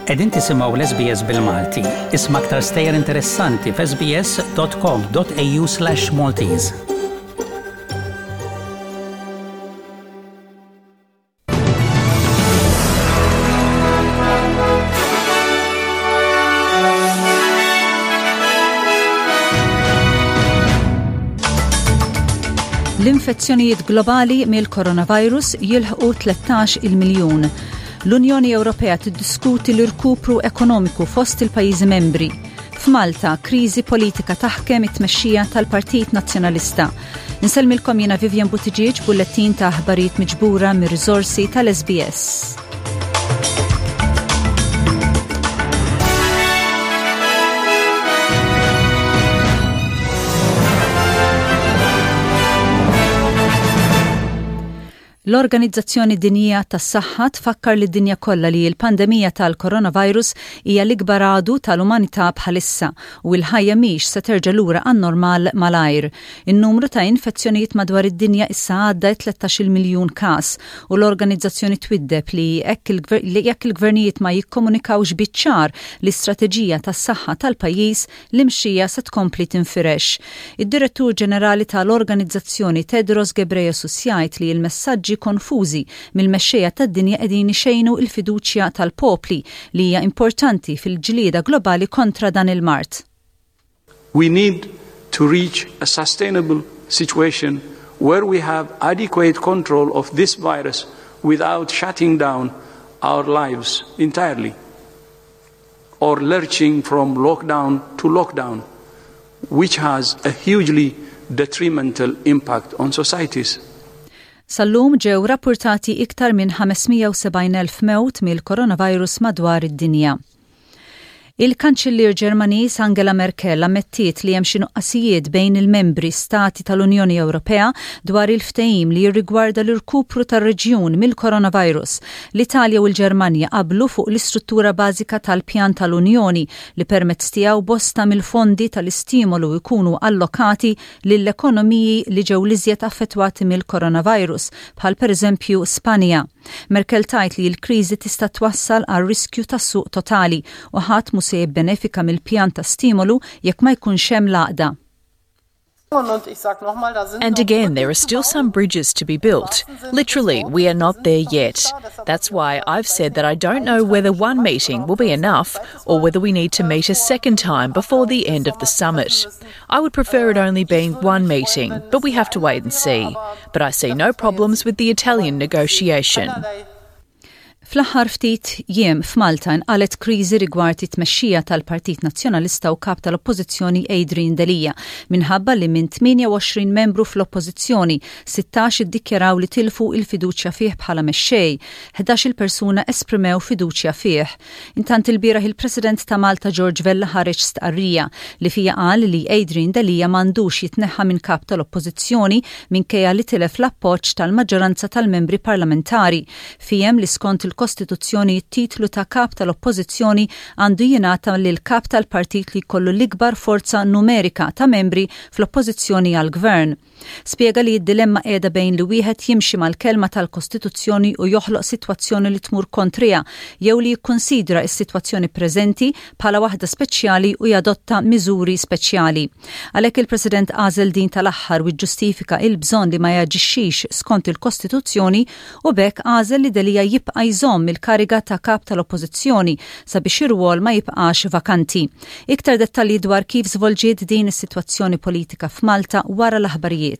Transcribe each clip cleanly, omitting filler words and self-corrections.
Qegħdin tisimgħu l-SBS bil-Malti. Isma' aktar stejjer interessanti f'sbs.com.au/Maltese. L-infezzjonijiet globali mill-coronavirus jilħqu 13 miljun. L-Unjoni Ewropea tiddiskuti l-irkupru ekonomiku fost il-pajjiżi membri. F'Malta, kriżi politika taħkem it-tmexxija tal-Partit Nazzjonalista. Insellmilkom jiena Vivian Buttigieg bullettin ta' aħbarijiet miġbura mir-riżorsi tal-SBS. L-Organizzazzjoni Dinjija tas-Saħħa tfakkar lid-dinja kollha li l-pandemija tal-coronavirus hija l-ikbar għadu tal-umanità bħalissa u l-ħajja mhix se terġa' lura għan-normal malajr. In-numru ta' infezzjonijiet madwar id-dinja issa għadda 13 miljun każ u l-organizzazzjoni twiddeb li jekk il-gvernijiet ma jikkomunikawx biċ-ċar l-istrateġija tas-saħħa tal-pajjiż l-imxija se tkompli tinfirex. Id-Direttur Ġenerali tal-Organizzazzjoni Tedros Ghebreyesus jgħid li l-messaġġi konfużi mill-mexxejja tad-dinja qegħdin ixejnu l-fiduċja tal-popli li hija importanti fil-ġlieda globali kontra dan il-mart. We need to reach a sustainable situation where we have adequate control of this virus without shutting down our lives entirely or lurching from lockdown to lockdown, which has a hugely detrimental impact on societies. Sallum ġew rapportati iktar minn 570,000 mewt mill-coronavirus madwar id-dinja. Il-Kanċellier Ġermaniż Angela Merkel ammettiet li hemm xi nuqqasijiet bejn il-membri stati tal-Unjoni Ewropea dwar il-ftehim li jirrigwarda l-irkupru tar-reġjun mill-coronavirus. L-Italja u l-Ġermanja qablu fuq l-istruttura bażika tal-pjan tal-Unjoni li permezz tiegħu bosta mill-fondi tal-istimolu jkunu allokati lill-ekonomiji li ġew l-iżjed affettwati mill-coronavirus, bħal pereżempju Spanja. Merkel tajt li l-kriżi tista' twassal għal riskju tas-suq totali u ħadd mhux se jibbenefika mill-pjan ta' stimolu jekk ma jkunx hemm l-għaqda. And again, there are still some bridges to be built. Literally, we are not there yet. That's why I've said that I don't know whether one meeting will be enough or whether we need to meet a second time before the end of the summit. I would prefer it only being one meeting, but we have to wait and see. But I see no problems with the Italian negotiation. Fl-aħħar ftit jiem f'Malta nqalet kriżi rigward it-tmexxija tal-Partit Nazzjonalista u kap tal-Oppożizzjoni Adrian Delija minħabba li minn 28 membru fl-Oppożizzjoni 16 iddikjaraw li tilfu il-fiduċja fih bħala mexxej, 11 persuna esprimew fiduċja fih. Intant il-bieraħ il-President ta' Malta George Vella ħareġ stqarrija li fija qal li Adrian Delija m'għandux jitneħħa minn kap tal-Oppożizzjoni minkejja li tilef l-appoġġ tal-maġġoranza tal-membri parlamentari. Fihem li skont il-Kostituzzjoni it-titlu ta' kap tal-Oppożizzjoni għandu jingħata lil kap tal-partit li jkollu l-ikbar forza numerika ta' membri fl-oppożizzjoni għall-gvern. Spjega li d-dilemma qiegħda bejn li wieħed jimxi mal-kelma tal-Kostituzzjoni u joħloq sitwazzjoni li tmur kontrija jew li jikkunsidra s-sitwazzjoni preżenti bħala waħda speċjali u jadotta miżuri speċjali. Għalhekk il-President għażel din tal-aħħar u ġġustifika il-bżonn li ma jaġixxix skont il-Kostituzzjoni u bekk għażel li Delija jibqa' jżomm il-kariga ta' kap tal-Oppożizzjoni sabiex ir-rwol ma jibqax vakanti. Iktar dettalji dwar kif żvolġiet din is-sitwazzjoni politika f'Malta wara l-aħbarijiet.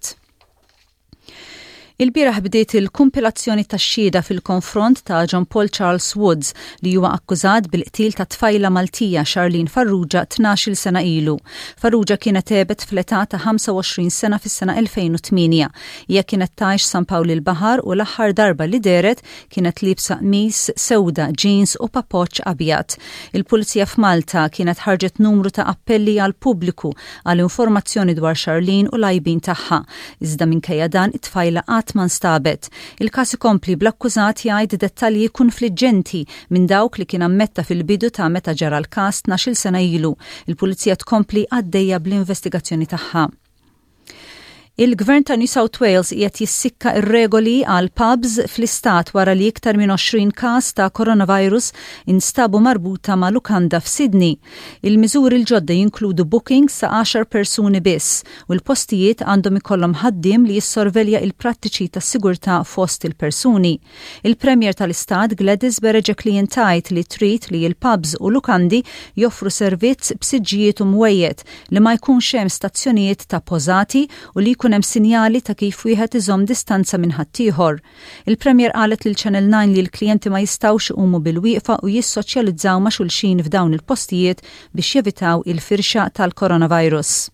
Il-bieraħ bdiet il-kumpilazzjoni tax-xhieda fil-konfront ta' John Paul Charles Woods li huwa akkużat bil-qtil ta' tfajla Maltija Charlene Farrugia 12 sena ilu. Farrugia kienet tebet fl-età ta' 25 sena fis-sena 2008. Hija kienet tgħix San Pawl il-Baħar u l-aħħar darba li deret kienet libsa qmis sewda, jeans u papoċċ abjad. Il-Pulizija f'Malta kienet ħarġet numru ta' appelli għal pubbliku għal informazzjoni dwar Charlene u l-għajbin tagħha. Iżda minkejja dan it-tfajla ma nstabet. Il-każ ikompli bl-akkużat jgħid dettalji konfliġġenti minn dawk li kien ammetta fil-bidu ta' meta ġara l-każ 12 sena ilu. Il-Pulizija tkompli għaddejja bl-investigazzjoni tagħha. Il-Gvern ta' New South Wales qiegħed jissikka ir-regoli għal pubs fl-istat wara li iktar minn 20 każ ta' coronavirus instabu marbuta ma' lukanda f'Sydney. Il-miżuri l-ġodda jinkludu bookings sa' 10 persuni biss u l-postijiet għandhom ikollhom ħaddiem li jissorvelja il-prattiċi tas-sigurtà fost il-persuni. Il-Premier tal-Istat Gladys Berejiklian tajt li trid li l-pubs u lukandi joffru servizz b'siġġijiet u mwejjed li ma jkunx hemm stazzjonijiet ta' pożati u li jkun hemm sinjali ta' kif wieħed iżomm distanza minn ħaddieħor. Il-Premier qalet lil Channel 9 li l-klijenti ma jistgħux iqumu bil-wieqfa u jissoċjalizzaw ma' xulxin f'dawn il-postijiet biex jevitaw il-firxa tal-coronavirus.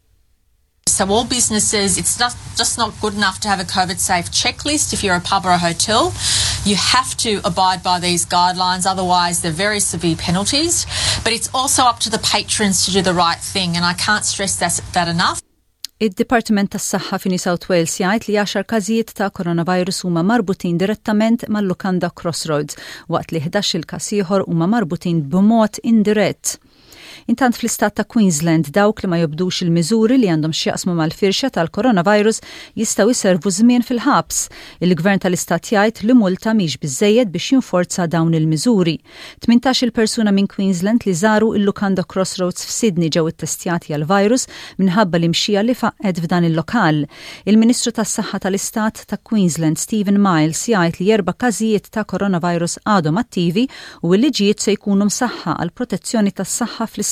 So all businesses, it's just not good enough to have a COVID-safe checklist if you're a pub or a hotel. You have to abide by these guidelines, otherwise they're very severe penalties. But it's also up to the patrons to do the right thing, and I can't stress that enough. Id-Dipartiment tas-Saħħa fi New South Wales jgħid li 10 każijiet ta' coronavirus huma marbutin direttament mal-lukanda Crossroads, waqt li 11 il-każ ieħor huma marbutin b'mod indirett. Intant fl-istat ta' Queensland dawk li ma jobdux il-miżuri li għandhom x'jaqsmu mal-firxa tal-coronavirus jistgħu jservu żmien fil-ħabs. Il-Gvern tal-Istat jgħid li multa mhix biżżejjed biex jinforza dawn il-miżuri. 18 il-persuna minn Queensland li żaru il-lukanda Crossroads f'Sydney ġew ittestjati għal-virus minħabba l-imxija li faqgħet f'dan il-lokal. Il-Ministru tas-Saħħa tal-Istat ta' Queensland Stephen Miles jgħid li 4 każijiet ta' coronavirus għadhom attivi u l-liġijiet se jkunu msaħħa għal protezzjoni tas-saħħa fl-Istat.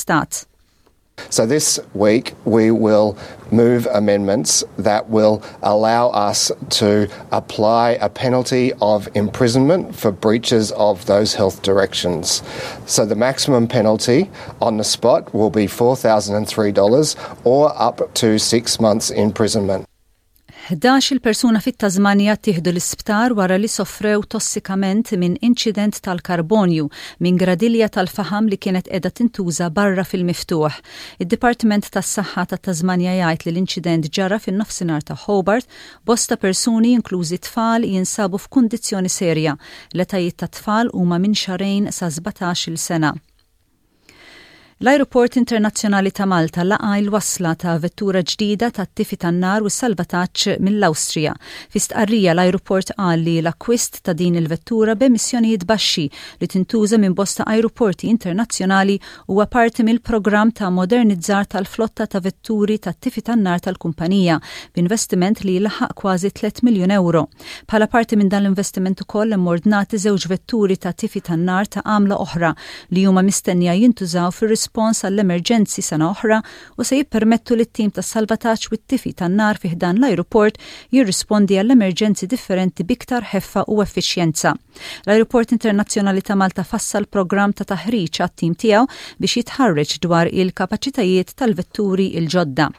So this week we will move amendments that will allow us to apply a penalty of imprisonment for breaches of those health directions. So the maximum penalty on the spot will be $4,003 or up to 6 months imprisonment. 11 il-persuna fit-Tasmania tieħdu l-isptar wara li soffrew tossikament minn inċident tal-karbonju minn gradilja tal-faham li kienet qiegħda tintuża barra fil-miftuħ. Id-Dipartiment tas-Saħħa tat-Tasmania jgħid li l-inċident ġara fin-nofsinhar ta' Hobart, bosta persuni inklużi tfal jinsabu f'kundizzjoni serja. L-etajiet ta' tfal huma minn xarejn sa 17-il sena. L-Ajruport Internazzjonali ta' Malta laqa l-wasla ta' vettura ġdida ta' tifi tan-nar u s-salvataġġ mill-Awstrija. Fi stqarrija l-Ajruport qal li l-akkwist ta' din il-vettura b'emissjonijiet baxxi li tintuża minn bosta ajruporti internazzjonali huwa parti mill-programm ta' modernizzar tal-flotta ta' vetturi ta' tifi tan-nar tal-kumpanija b'investiment li laħaq kważi 3 miljun euro. Bħala parti minn dan l-investiment ukoll hemm ordnati żewġ vetturi ta' tifi tan-nar ta' għamla oħra li huma mistennija jintużaw fir-rispons għall-emerġenzi sena oħra u se jippermettu li t-tim tas-salvataġġ u t-tifi tan-nar fih dan l-ajruport jirrispondi għall-emerġenzi differenti biktar ħeffa u effiċjenza. L-Ajruport Internazzjonali ta' Malta fassal programm ta' taħriġ għat-tim tiegħu biex jitħarreġ dwar il-kapaċitajiet tal-vetturi il-ġodda.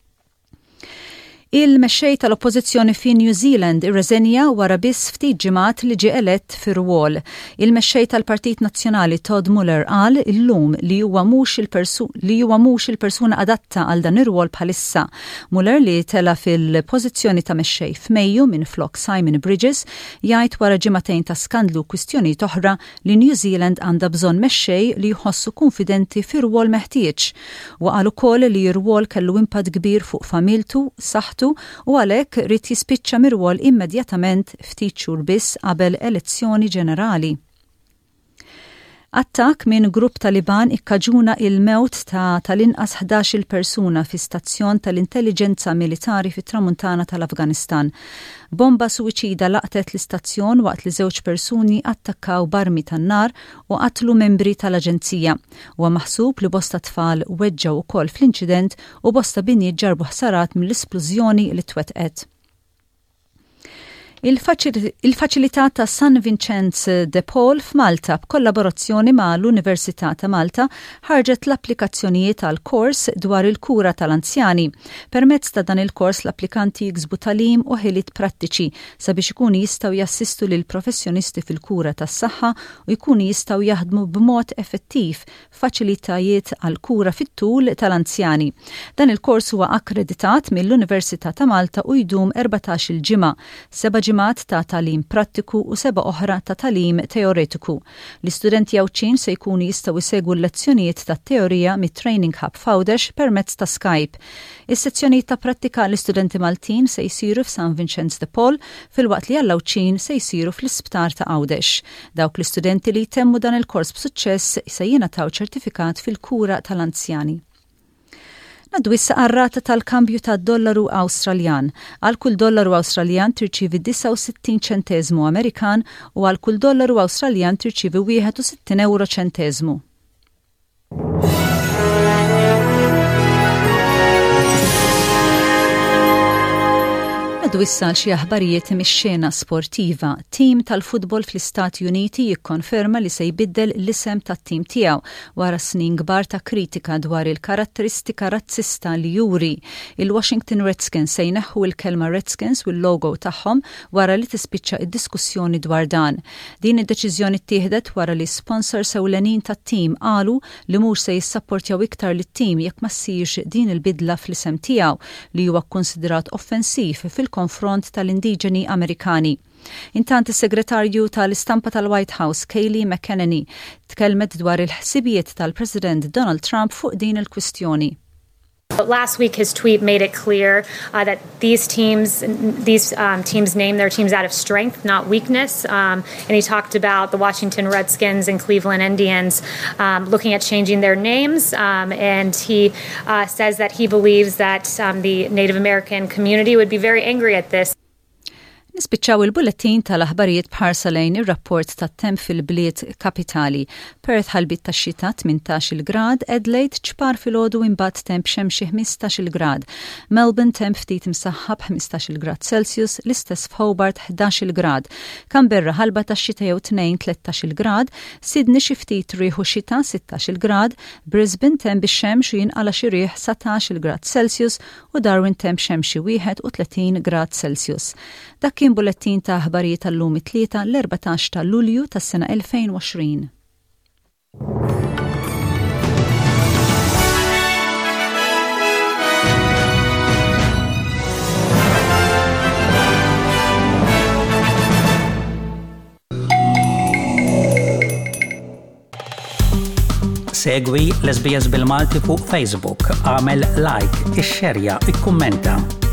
Il-mexxej tal-oppożizzjoni fi New Zealand irreżenja wara biss ftit ġimgħat li ġie elett fir-rwol. Il-mexxej tal-Partit Nazzjonali Todd Muller qal illum li huwa mhux il-persuna adatta għal dan ir-rwol bħalissa. Muller li tela fil-pożizzjoni ta' mexxej f'Mejju minn flok Simon Bridges jgħid wara ġimagħtejn ta' skandlu kwistjonijiet oħra li New Zealand għandha bżonn mexxej li jħossu konfidenti fir-rwol meħtieġ. U qal ukoll li r-rwol kellu impatt kbir fuq familtu, saħħtu u għalhekk rid jispiċċa mir-rwol immedjatament ftit xhur biss qabel elezzjoni ġenerali. Attak minn grupp Taliban ikkaġuna il-mewt tal-inqas 11 persuna fi stazzjon tal-intelligenza militari fit-tramuntana tal-Afganistan. Bomba suwiċida laqtet l-istazzjon waqt li 2 persuni attakkaw barmi tan-nar u qatlu membri tal-aġenzija. Huwa maħsub li bosta tfal weġġaw ukoll fl-inċident u bosta binjiet ġarbu ħsarat mill-isplużjoni li twettqet. Il-faċilità ta' San Vincenzo de Paul f'Malta b'kollaborazzjoni ma' l-Università ta' Malta ħarġet l-applikazzjonijiet għal kors dwar il-kura tal-anzjani. Permezz ta' dan il-kors l-applikanti jiksbu talim u ħiliet prattiċi sabiex ikunu jistgħu jassistu lil professjonisti fil-kura tas-saħħa u jkunu jistgħu jaħdmu b'mod effettiv faċilitajiet għal kura fit-tul tal-anzjani. Dan il-kors huwa akkreditat mill-Università ta' Malta u jdum 14 ġimgħa. 7 ġimgħat ta' tagħlim prattiku u 7 oħra ta' tagħlim teoretiku. L-istudenti Awċin se jkunu jistgħu jsegwu l-lezzjonijiet tat-teorija mit-Training Hub Fawdex permezz ta' Skype. Is-sezzjonijiet ta' prattika l-istudenti Maltin se jsiru f'San Vincenz de Paul filwaqt li għall-Awċin se jsiru fl-Isptar ta' Għawdex. Dawk l-istudenti li jtemmu dan il-kors b'suċċess se jingħataw ċertifikat fil-kura tal-anzjani. Naddu issa għar-rata tal-kambju tad-dollaru Awstraljan. Għal kull dollaru Awstraljan tirċievi 69 ċenteżmu Amerikan u għal kull dollaru Awstraljan tirċievi 61 euro ċenteżmu. Għaddu issa xi aħbarijiet mix-xena sportiva. Tim tal-futbol fl-Istati Uniti jikkonferma li se jbiddel l-isem tat-tim tiegħu wara snin kbar ta' kritika dwar il-karatteristika razzista li juri. Il-Washington Redskins se jneħħu l-kelma Redskins u l-logo tagħhom wara li tispiċċa id-diskussjoni dwar dan. Din id-deċiżjoni ttieħdet wara li sponsors ewlenin tat-tim qalu li mhux se jissapportjaw iktar lit-tim jekk ma ssirx din il-bidla fl-isem tiegħu li huwa kkunsidrat offensiv fil-konfront tal-indiġeni Amerikani. Intant is-segretarju tal-istampa tal-White House, Kayleigh McEnany, tkellmet dwar il-ħsibijiet tal-President Donald Trump fuq din il-kwistjoni. Last week, his tweet made it clear that these teams name their teams out of strength, not weakness. And he talked about the Washington Redskins and Cleveland Indians looking at changing their names. And he says that he believes that the Native American community would be very angry at this. Nispiċċaw il-bulletin tal-aħbarijiet bħarsa lejn ir-rapport tat-temp fil-bliet kapitali. Perth ħalbit tax-xita 18 grad, Adelaide ċpar filgħodu imbagħad temp xemxi 15 grad. Melbourne temp ftit imsaħħab 15 grad Celsius, l-istess f'Hobart 11 grad. Canberra ħalba tax-xita jew 13 grad, Sydney xi ftit rieħu xita 16 grad, Brisbane temp bix-xemx u jinqala xi rieħ 17 grad Celsius u Darwin temp xemxi 31 grad Celsius. Dak kien bulletin ta' aħbarijiet tal-lum it-tlieta l-14 ta' Lulju tas-sena 2020. Segwi l-SBS bil-Malti fuq Facebook, għamel like, ixxerja, ikkummenta.